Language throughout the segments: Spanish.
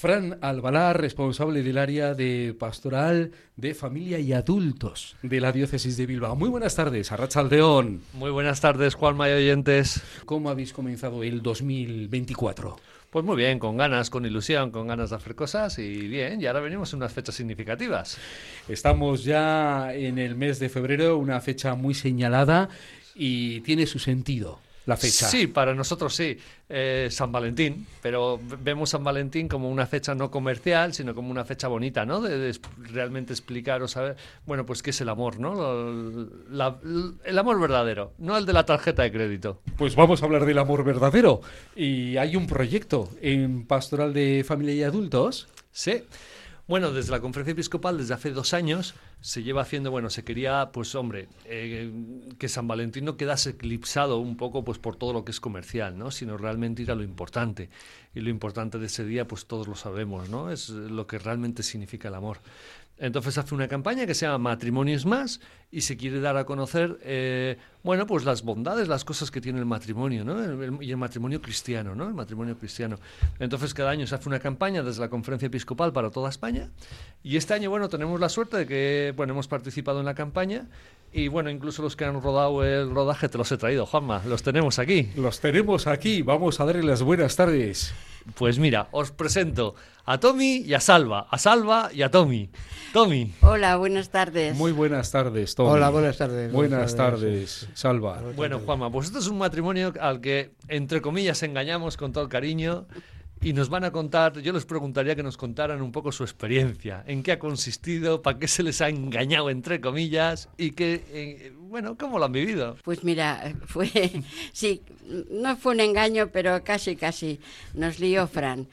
Fran Albalá, responsable del área de pastoral de familia y adultos de la diócesis de Bilbao. Muy buenas tardes, Arratsaldeon. Muy buenas tardes, Juanma y oyentes. ¿Cómo habéis comenzado el 2024? Pues muy bien, con ganas, con ilusión, con ganas de hacer cosas y bien, y ahora venimos en unas fechas significativas. Estamos ya en el mes de febrero, una fecha muy señalada y tiene su sentido. La fecha. Sí, para nosotros sí, San Valentín, pero vemos San Valentín como una fecha no comercial, sino como una fecha bonita, ¿no? De realmente explicar o saber, bueno, pues qué es el amor, ¿no? El amor verdadero, no el de la tarjeta de crédito. Pues vamos a hablar del amor verdadero. Y hay un proyecto en Pastoral de Familia y Adultos. Sí. Bueno, desde la Conferencia Episcopal, desde hace 2 años, se lleva haciendo, bueno, se quería, pues hombre, que San Valentín no quedase eclipsado un poco pues por todo lo que es comercial, ¿no? Sino realmente ir a lo importante. Y lo importante de ese día, pues todos lo sabemos, ¿no? Es lo que realmente significa el amor. Entonces hace una campaña que se llama Matrimonios Más y se quiere dar a conocer, bueno, pues las bondades, las cosas que tiene el matrimonio, ¿no? Y el matrimonio cristiano, ¿no? El matrimonio cristiano. Entonces cada año se hace una campaña desde la Conferencia Episcopal para toda España y este año, bueno, tenemos la suerte de que, bueno, hemos participado en la campaña y, bueno, incluso los que han rodado el rodaje te los he traído, Juanma, los tenemos aquí. Los tenemos aquí, vamos a darle las buenas tardes. Pues mira, os presento a Tommy y a Salva y a Tommy. Tommy. Hola, buenas tardes. Muy buenas tardes, Tommy. Hola, buenas tardes. Buenas tardes, Salva. Bueno, Juanma, pues esto es un matrimonio al que, entre comillas, engañamos con todo el cariño y nos van a contar, yo les preguntaría que nos contaran un poco su experiencia, en qué ha consistido, para qué se les ha engañado, entre comillas, y que, bueno, cómo lo han vivido. Pues mira, sí, no fue un engaño, pero casi, nos lió Fran.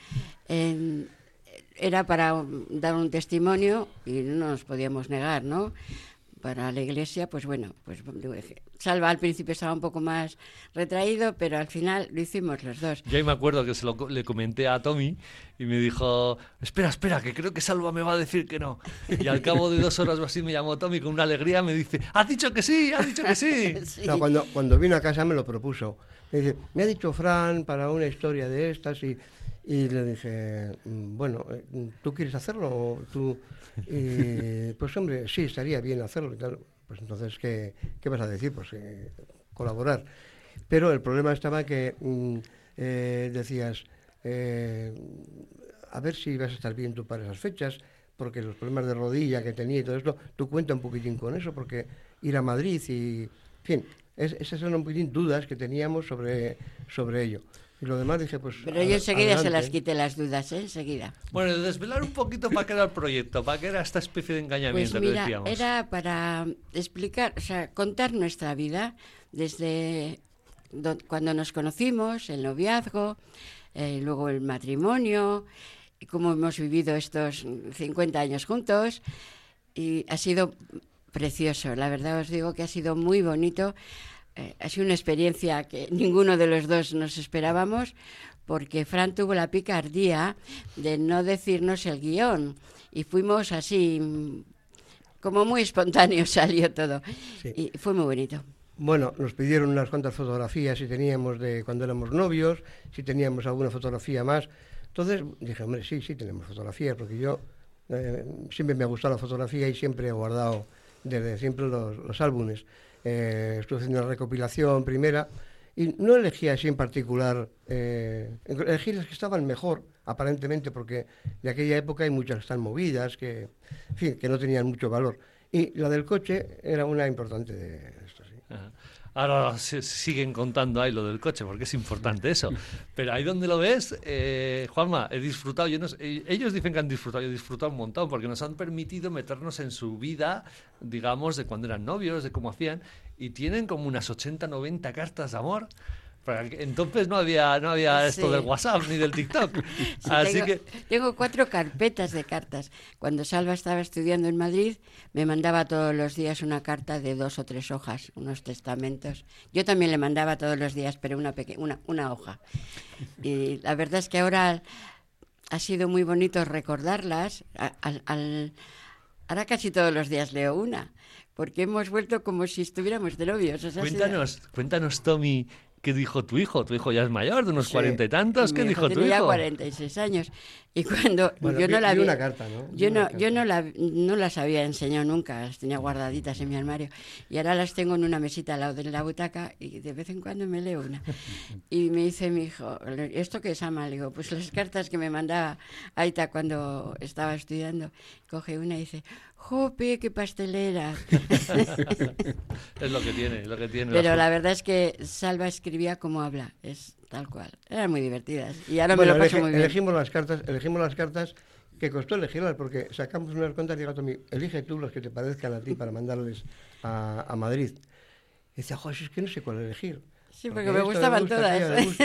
Era para dar un testimonio y no nos podíamos negar, ¿no? Para la iglesia, pues bueno, pues Salva al principio estaba un poco más retraído, pero al final lo hicimos los dos. Yo ahí me acuerdo que le comenté a Tommy y me dijo, espera, que creo que Salva me va a decir que no. Y al cabo de 2 horas o así me llamó Tommy con una alegría, me dice, ¡has dicho que sí! Sí. No, cuando vino a casa me lo propuso. Me dice, me ha dicho Fran para una historia de estas y le dije, bueno, ¿tú quieres hacerlo? Pues hombre, sí, estaría bien hacerlo y tal. Pues entonces, ¿qué vas a decir? Pues colaborar. Pero el problema estaba que decías, a ver si vas a estar bien tú para esas fechas, porque los problemas de rodilla que tenía y todo esto, tú cuenta un poquitín con eso, porque ir a Madrid y, en fin, esas eran un poquitín dudas que teníamos sobre ello. Y lo demás dije, pues... Pero yo enseguida se las quité las dudas, enseguida. Bueno, desvelar un poquito para qué era el proyecto, para qué era esta especie de engañamiento pues mira, que decíamos. Era para explicar, o sea, contar nuestra vida desde cuando nos conocimos, el noviazgo, luego el matrimonio, y cómo hemos vivido estos 50 años juntos. Y ha sido precioso, la verdad os digo que ha sido muy bonito. Ha sido una experiencia que ninguno de los dos nos esperábamos, porque Fran tuvo la picardía de no decirnos el guión y fuimos así, como muy espontáneo salió todo. Sí. Y fue muy bonito. Bueno, nos pidieron unas cuantas fotografías si teníamos de cuando éramos novios, si teníamos alguna fotografía más. Entonces dije, hombre, sí, tenemos fotografías, porque yo siempre me ha gustado la fotografía y siempre he guardado desde siempre los álbumes. Estuve haciendo una recopilación primera y no elegí así en particular, elegí las que estaban mejor, aparentemente, porque de aquella época hay muchas que están movidas, que, en fin, que no tenían mucho valor. Y la del coche era una importante de esto, sí. Ajá. Ahora siguen contando ahí lo del coche, porque es importante eso. Pero ahí donde lo ves, Juanma, he disfrutado. Ellos dicen que han disfrutado, yo he disfrutado un montón, porque nos han permitido meternos en su vida, digamos, de cuando eran novios, de cómo hacían, y tienen como unas 80, 90 cartas de amor. Entonces no había esto sí. del WhatsApp ni del TikTok. Sí, Así tengo 4 carpetas de cartas. Cuando Salva estaba estudiando en Madrid, me mandaba todos los días una carta de 2 o 3 hojas, unos testamentos. Yo también le mandaba todos los días, pero una hoja. Y la verdad es que ahora ha sido muy bonito recordarlas. Ahora casi todos los días leo una, porque hemos vuelto como si estuviéramos de novios. O sea, cuéntanos, Tommy, ¿Qué dijo tu hijo? Tu hijo ya es mayor, de unos Sí. 40 y tantos. ¿Qué Mi hijo dijo tu tenía hijo? 46 años. Y cuando Bueno, yo no la vi vi, una carta, ¿no? yo Vi una no las había enseñado nunca, las tenía guardaditas en mi armario. Y ahora las tengo en una mesita al lado de la butaca y de vez en cuando me leo una. Y me dice mi hijo, ¿esto qué es, ama? Le digo, pues las cartas que me mandaba Aita cuando estaba estudiando. Coge una y dice, ¡jope, qué pastelera! Es lo que tiene, es lo que tiene. Pero la verdad es que Salva escribía como habla, es tal cual. Eran muy divertidas. Y ahora Bueno, me lo paso muy bien. elegimos las cartas que costó elegirlas porque sacamos unas cuentas y digo, Tommy, elige tú los que te parezcan a ti para mandarles a Madrid. Y decía, joder, es que no sé cuál elegir. Sí, porque me gustaban todas.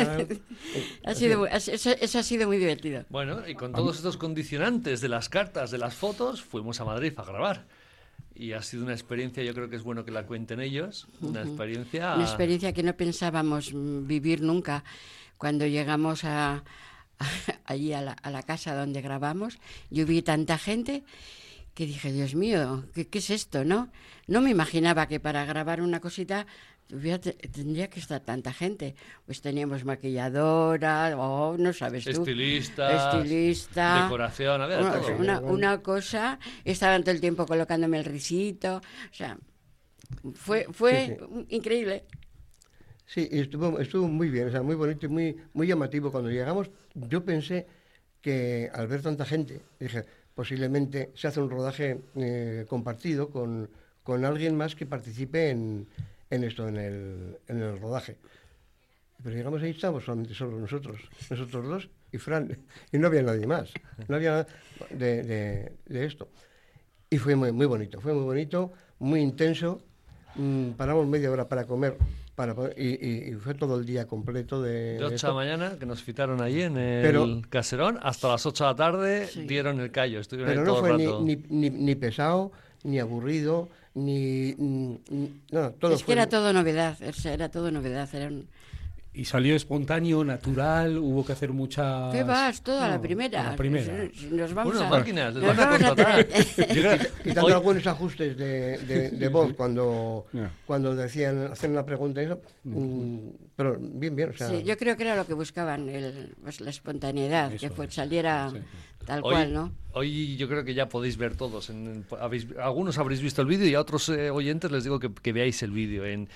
Eso ha sido muy divertido. Bueno, y con todos estos condicionantes de las cartas, de las fotos, fuimos a Madrid a grabar. Y ha sido una experiencia, yo creo que es bueno que la cuenten ellos, una experiencia... Una experiencia que no pensábamos vivir nunca. Cuando llegamos allí a la casa donde grabamos, yo vi tanta gente que dije, Dios mío, ¿qué es esto, no? No me imaginaba que para grabar una cosita tendría que estar tanta gente. Pues teníamos maquilladora, no sabes tú. Estilista, decoración, a ver, todo. Una cosa, estaban todo el tiempo colocándome el risito, o sea, fue Sí. increíble. Sí, y estuvo muy bien, o sea, muy bonito y muy llamativo. Cuando llegamos, yo pensé que al ver tanta gente, dije, posiblemente se hace un rodaje compartido con alguien más que participe en el rodaje. Pero llegamos ahí, estábamos solamente solo nosotros dos y Fran, y no había nadie más, no había nada de esto. Y fue muy bonito, muy intenso. Paramos media hora para comer, y fue todo el día completo de 8 de esto. la mañana, que nos citaron allí en el caserón, hasta las 8 de la tarde dieron el callo, estuvieron Pero ahí no todo fue el rato. ni pesado, ni aburrido, no, todo Es que fue... era todo novedad, era todo novedad. Y salió espontáneo, natural, hubo que hacer mucha... ¿Qué vas? Todo a la primera. A la primera. Nos vamos Unas a... máquinas, les nos van a vamos contratar. tener- Yo creo- Quitando hoy- algunos ajustes de voz cuando decían, hacían una pregunta y eso, pero bien, o sea... Sí, yo creo que era lo que buscaban, pues la espontaneidad, Eso que es. saliera Sí. tal Hoy, cual, ¿no? hoy yo creo que ya podéis ver todos. Algunos habréis visto el vídeo y a otros oyentes les digo que veáis el vídeo en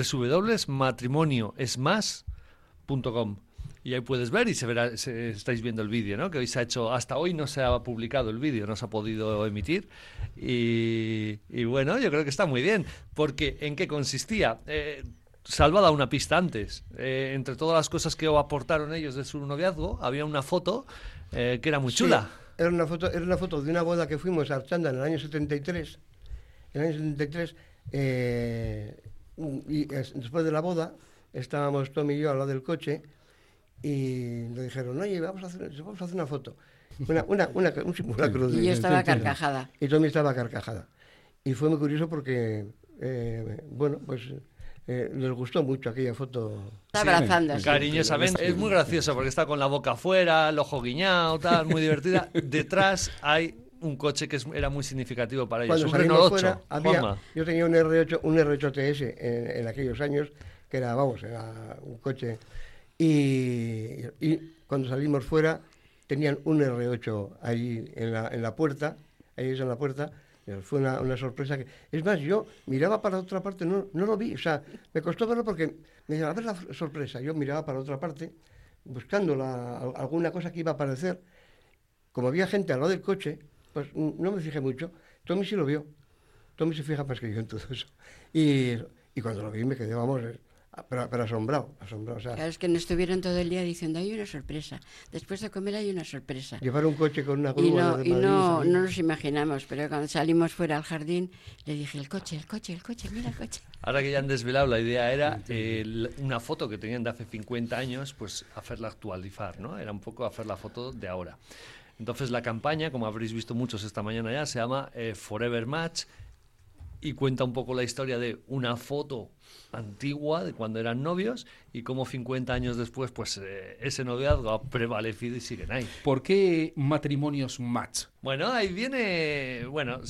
www.matrimonioesmas.com. Y ahí puedes ver y estáis viendo el vídeo, ¿no? Que hoy se ha hecho, hasta hoy no se ha publicado el vídeo, no se ha podido emitir. Y bueno, yo creo que está muy bien. Porque ¿en qué consistía? Salva da una pista antes. Entre todas las cosas que aportaron ellos de su noviazgo, había una foto que era muy chula. Sí, era una foto de una boda que fuimos a Archanda en el año 73. En el año 73, después de la boda, estábamos Tom y yo al lado del coche y le dijeron, oye, vamos a hacer una foto. Un simulacro de... Y yo estaba de- carcajada. Y Tommy estaba carcajada. Y fue muy curioso porque, les gustó mucho aquella foto. Está abrazando así. Cariñosamente. Es muy gracioso porque está con la boca afuera, el ojo guiñado, tal, muy divertida. Detrás hay un coche que era muy significativo para ellos. Cuando Un salimos Renault 8. fuera, Juanma. yo tenía un R8 TS en aquellos años, que era un coche. Y cuando salimos fuera, tenían un R8 ahí en la puerta, en la puerta. Fue una sorpresa que... Es más, yo miraba para otra parte, no lo vi. O sea, me costó verlo porque me decían, a ver la sorpresa. Yo miraba para otra parte, buscando alguna cosa que iba a aparecer. Como había gente al lado del coche, pues no me fijé mucho. Tommy sí lo vio. Tommy se fija más que yo en todo eso. Y cuando lo vi me quedé, vamos, pero asombrado. O sea, Claro, es que no estuvieron todo el día diciendo, hay una sorpresa. Después de comer hay una sorpresa. llevar un coche con una Y grúa de Madrid, no ¿sabes? nos imaginamos, pero cuando salimos fuera al jardín, le dije, el coche, mira el coche. Ahora que ya han desvelado, la idea era una foto que tenían de hace 50 años, pues hacerla actualizar, ¿no? Era un poco hacer la foto de ahora. Entonces la campaña, como habréis visto muchos esta mañana ya, se llama Forever Match. y cuenta un poco la historia de una foto antigua de cuando eran novios y cómo 50 años después pues ese noviazgo ha prevalecido y siguen ahí. ¿Por qué matrimonios match? Bueno, ahí viene,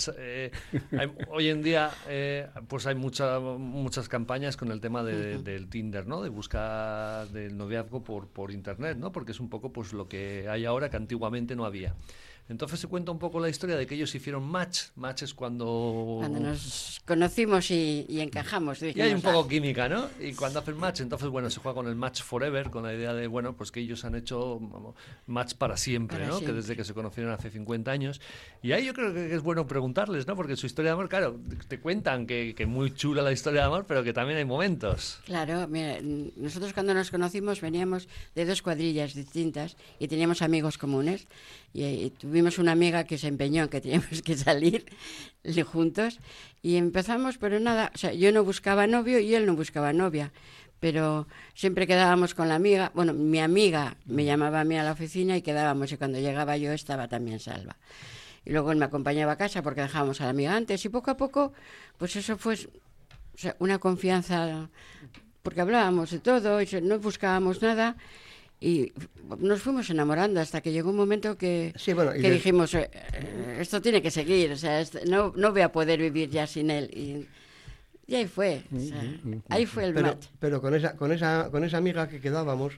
hoy en día pues hay muchas campañas con el tema del Tinder, ¿no? De buscar del noviazgo por internet, ¿no? Porque es un poco pues lo que hay ahora que antiguamente no había. Entonces se cuenta un poco la historia de que ellos hicieron match. Match es cuando nos conocimos y encajamos. Y hay un poco química, ¿no? Y cuando hacen match, entonces, bueno, se juega con el match forever, con la idea de, bueno, pues que ellos han hecho match para siempre, ¿no? Que desde que se conocieron hace 50 años. Y ahí yo creo que es bueno preguntarles, ¿no? Porque su historia de amor, claro, te cuentan que muy chula la historia de amor, pero que también hay momentos. Claro, mira, nosotros cuando nos conocimos veníamos de 2 cuadrillas distintas y teníamos amigos comunes. Y tuvimos una amiga que se empeñó en que teníamos que salir juntos y empezamos, pero nada, o sea, yo no buscaba novio y él no buscaba novia, pero siempre quedábamos con la amiga. Bueno, mi amiga me llamaba a mí a la oficina y quedábamos, y cuando llegaba yo estaba también Salva. Y luego él me acompañaba a casa porque dejábamos a la amiga antes, y poco a poco, pues eso fue, o sea, una confianza, porque hablábamos de todo y no buscábamos nada. Y nos fuimos enamorando hasta que llegó un momento que dijimos, esto tiene que seguir, o sea, no voy a poder vivir ya sin él. Y ahí fue, o sea, ahí fue el match. Pero con esa amiga que quedábamos,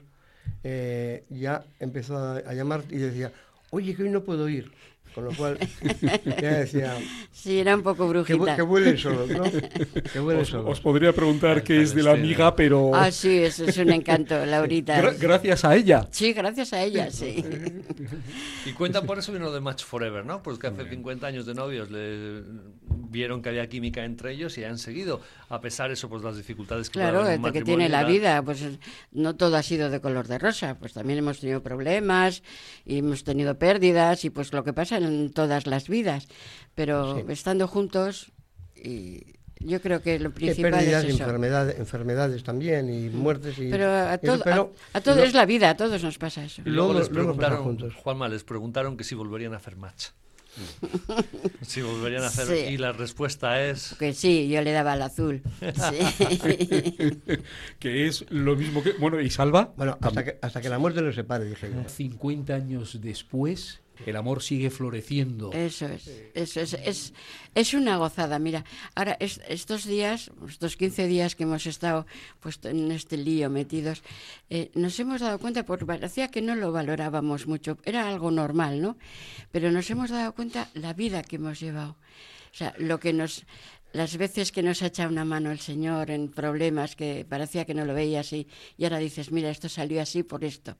ya empezó a llamar y decía, oye, que hoy no puedo ir. Con lo cual, ya decía... Sí, era un poco brujita. Que vuelen solos, ¿no? Que vuelen solos. Os podría preguntar qué es de la amiga, pero... Ah, sí, eso es un encanto, Laurita. Gracias a ella. Sí, gracias a ella, sí. Y cuentan por eso vino de Match Forever, ¿no? Porque hace 50 años de novios vieron que había química entre ellos y han seguido, a pesar de eso, pues las dificultades que claro, puede haber en un que tiene la matrimonio, vida, pues no todo ha sido de color de rosa, pues también hemos tenido problemas y hemos tenido pérdidas y pues lo que pasa en todas las vidas, pero sí, estando juntos, y yo creo que lo principal pérdidas, es eso. Enfermedades también y muertes. Pero a todo es la vida, a todos nos pasa eso. Y luego les preguntaron, Juanma, les preguntaron que si volverían a hacer match. Si volverían a hacer, sí. Y la respuesta es que sí, yo le daba al azul. Sí. Que es lo mismo que... Bueno, ¿y Salva? Bueno, hasta que la muerte nos separe, dije yo. 50 años después, el amor sigue floreciendo. Eso es una gozada. Mira, ahora estos 15 días que hemos estado pues en este lío metidos, nos hemos dado cuenta, porque parecía que no lo valorábamos mucho, era algo normal, ¿no? Pero nos hemos dado cuenta la vida que hemos llevado. O sea, las veces que nos ha echado una mano el Señor en problemas que parecía que no lo veías y ahora dices, mira, esto salió así por esto.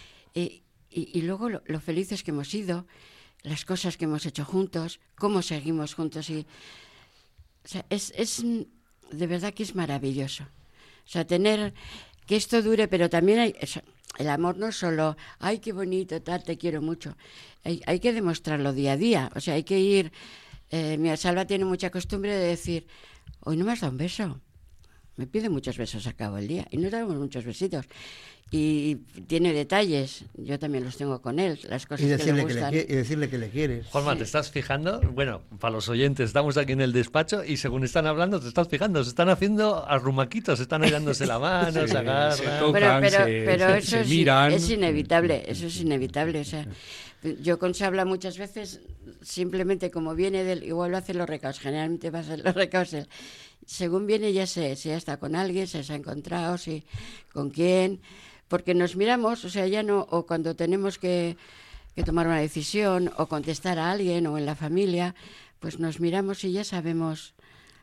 Y luego lo felices que hemos sido, las cosas que hemos hecho juntos, cómo seguimos juntos. O sea, es de verdad que es maravilloso. O sea, tener que esto dure, pero también el amor no es solo, ay, qué bonito, tal, te quiero mucho. Hay que demostrarlo día a día. O sea, hay que ir... Mira, Salva tiene mucha costumbre de decir, hoy no me has dado un beso. Me pide muchos besos a cabo del día y nos damos muchos besitos. Y tiene detalles, yo también los tengo con él, las cosas que le gustan. Y decirle que le quieres. Juanma, sí. ¿Te estás fijando? Bueno, para los oyentes, estamos aquí en el despacho y según están hablando, te estás fijando, se están haciendo arrumaquitos, están dándose la mano, sí, se agarran. Se tocan, pero eso se miran. Es inevitable, eso es inevitable. O sea, yo con Sabla muchas veces, simplemente como viene del, igual lo hace los recaos, generalmente va a ser los recaos él. Según viene ya sé si ya está con alguien, si se ha encontrado, si con quién, porque nos miramos, o sea, ya no, o cuando tenemos que tomar una decisión o contestar a alguien o en la familia, pues nos miramos y ya sabemos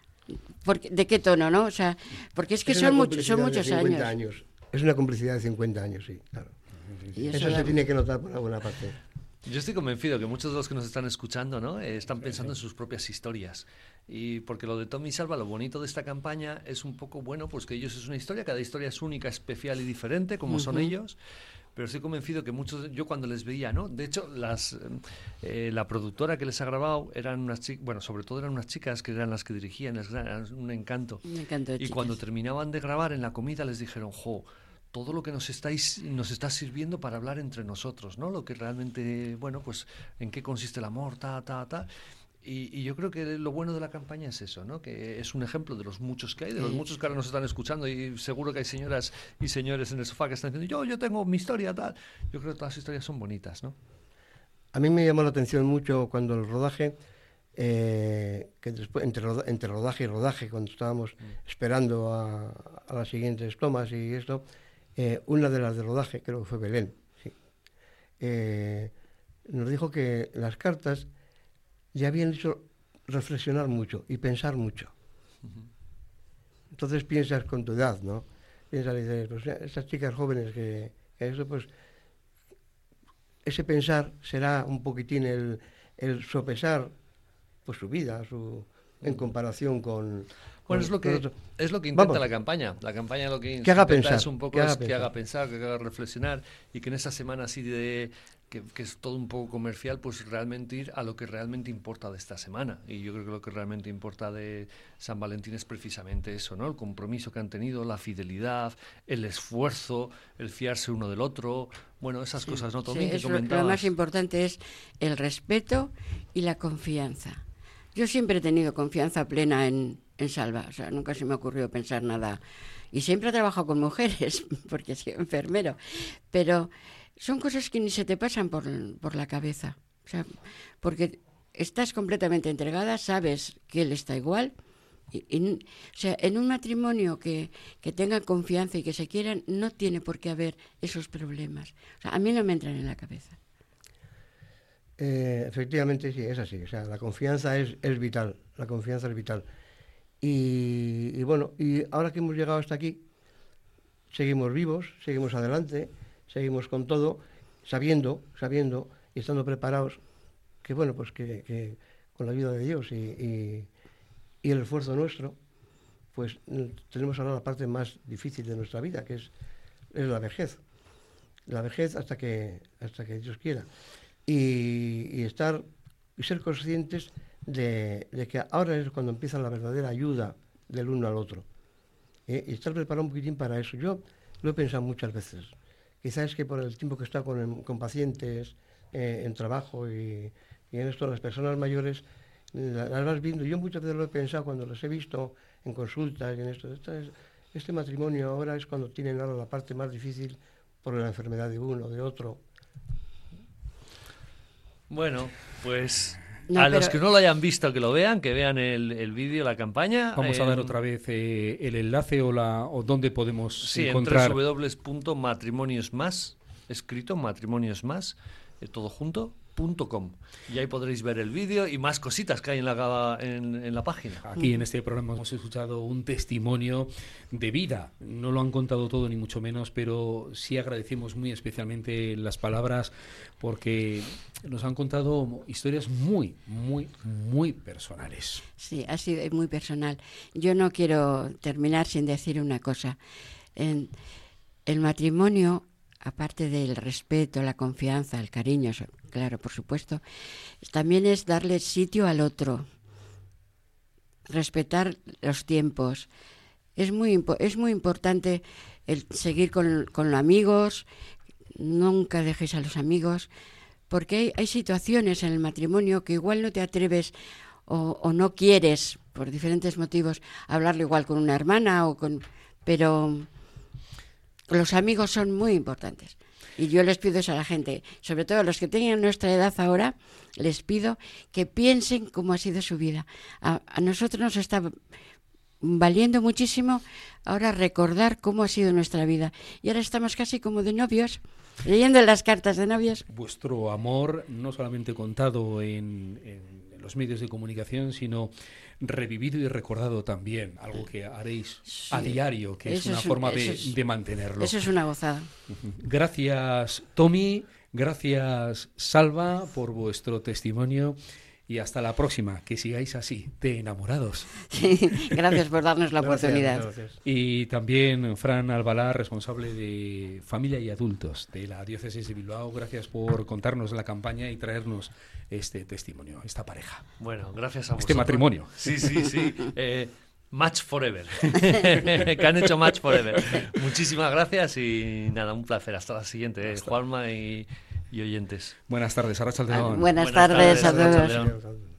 de qué tono, ¿no? O sea, porque es que son muchos años. Es una complicidad de 50 años, sí, claro. Y eso se tiene que notar por alguna parte. Yo estoy convencido que muchos de los que nos están escuchando, ¿no? Están pensando en sus propias historias. Y porque lo de Tommy y Salva, lo bonito de esta campaña es un poco, bueno, pues que ellos es una historia, cada historia es única, especial y diferente, como son ellos. Pero estoy convencido que muchos, yo cuando les veía, ¿no? De hecho, la productora que les ha grabado eran unas chicas, bueno, sobre todo eran unas chicas que eran las que dirigían, eran un encanto. Un encanto de chicas. Y cuando terminaban de grabar en la comida les dijeron, todo lo que nos está sirviendo para hablar entre nosotros, ¿no? Lo que realmente, bueno, pues en qué consiste el amor, Y yo creo que lo bueno de la campaña es eso, ¿no? Que es un ejemplo de los muchos que hay, de los muchos que ahora nos están escuchando, y seguro que hay señoras y señores en el sofá que están diciendo, yo tengo mi historia, tal. Yo creo que todas las historias son bonitas, ¿no? A mí me llamó la atención mucho cuando el rodaje, que después, entre rodaje y rodaje, cuando estábamos esperando a las siguientes tomas y esto, una de las de rodaje, creo que fue Belén, sí, nos dijo que las cartas ya habían hecho reflexionar mucho y pensar mucho. Entonces piensas con tu edad, ¿no? Piensas y dices, pues estas chicas jóvenes que eso, pues ese pensar será un poquitín el sopesar pues su vida, en comparación con... Bueno, es lo que intenta la campaña. La campaña lo que haga intenta pensar, es un poco que haga pensar, que haga reflexionar, y que en esa semana así que es todo un poco comercial, pues realmente ir a lo que realmente importa de esta semana. Y yo creo que lo que realmente importa de San Valentín es precisamente eso, ¿no? El compromiso que han tenido, la fidelidad, el esfuerzo, el fiarse uno del otro, bueno, esas cosas, ¿no? También que comentabas. Lo más importante es el respeto y la confianza. Yo siempre he tenido confianza plena en Salva, o sea, nunca se me ocurrió pensar nada. Y siempre he trabajado con mujeres, porque soy enfermero, pero son cosas que ni se te pasan por la cabeza. O sea, porque estás completamente entregada, sabes que él está igual. O sea, en un matrimonio que tenga confianza y que se quieran, no tiene por qué haber esos problemas. O sea, a mí no me entran en la cabeza. Efectivamente, sí, es así. O sea, la confianza es vital. La confianza es vital. Y bueno, y ahora que hemos llegado hasta aquí, seguimos vivos, seguimos adelante, seguimos con todo, sabiendo y estando preparados que, bueno, pues que con la ayuda de Dios y el esfuerzo nuestro, pues tenemos ahora la parte más difícil de nuestra vida, que es la vejez. La vejez hasta que Dios quiera. Y ser conscientes de que ahora es cuando empieza la verdadera ayuda del uno al otro. Y estar preparado un poquitín para eso. Yo lo he pensado muchas veces. Quizás es que por el tiempo que he estado con pacientes en trabajo y en esto, las personas mayores, las vas viendo. Yo muchas veces lo he pensado cuando las he visto en consultas y en esto. Este matrimonio ahora es cuando tienen ahora la parte más difícil por la enfermedad de uno, de otro. Bueno, pues los que no lo hayan visto, que lo vean, que vean el vídeo, la campaña. Vamos a dar otra vez el enlace o dónde podemos encontrar. En www.matrimoniosmas, escrito matrimoniosmas, todo junto, .com. Y ahí podréis ver el vídeo y más cositas que hay en la página. Aquí en este programa hemos escuchado un testimonio de vida. No lo han contado todo ni mucho menos, pero sí agradecemos muy especialmente las palabras, porque nos han contado historias muy, muy, muy personales. Sí, ha sido muy personal. Yo no quiero terminar sin decir una cosa. El matrimonio, aparte del respeto, la confianza, el cariño, claro, por supuesto, también es darle sitio al otro, respetar los tiempos. Es muy importante el seguir con los amigos, nunca dejéis a los amigos, porque hay situaciones en el matrimonio que igual no te atreves o no quieres, por diferentes motivos, hablarlo igual con una hermana pero los amigos son muy importantes. Y yo les pido eso a la gente, sobre todo a los que tengan nuestra edad ahora, les pido que piensen cómo ha sido su vida. A nosotros nos está valiendo muchísimo ahora recordar cómo ha sido nuestra vida. Y ahora estamos casi como de novios, leyendo las cartas de novios. Vuestro amor no solamente contado en los medios de comunicación, sino revivido y recordado también, algo que haréis a diario, que es una forma de mantenerlo. Eso es una gozada. Gracias, Tommy, gracias, Salva, por vuestro testimonio, y hasta la próxima, que sigáis así, de enamorados. Gracias por darnos la oportunidad. Gracias. Y también Fran Albalá, responsable de Familia y Adultos de la Diócesis de Bilbao, gracias por contarnos la campaña y traernos este testimonio, esta pareja. Bueno, gracias a vosotros. Este matrimonio. Sí. Match Forever. Que han hecho Match Forever. Muchísimas gracias y nada, un placer. Hasta la siguiente, Juanma y oyentes. Buenas tardes, Arratsalde On. Buenas tardes a todos. Arratsalde On.